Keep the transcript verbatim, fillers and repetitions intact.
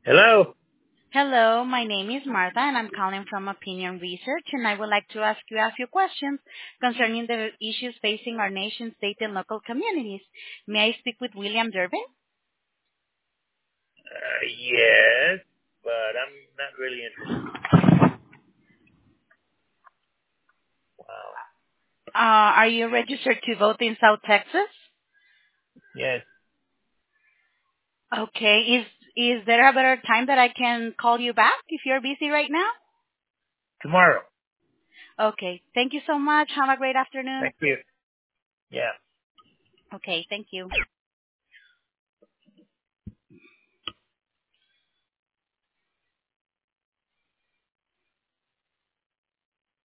Hello? Hello, my name is Martha, and I'm calling from Opinion Research, and I would like to ask you a few questions concerning the issues facing our nation, state, and local communities. May I speak with William Durbin? Uh, yes, but I'm not really interested. Wow. Uh, are you registered to vote in South Texas? Yes, Okay. Is is there a better time that I can call you back if you're busy right now? tomorrow. Okay. Thank you so much. Have a great afternoon. Thank you. Yeah. Okay. Thank you.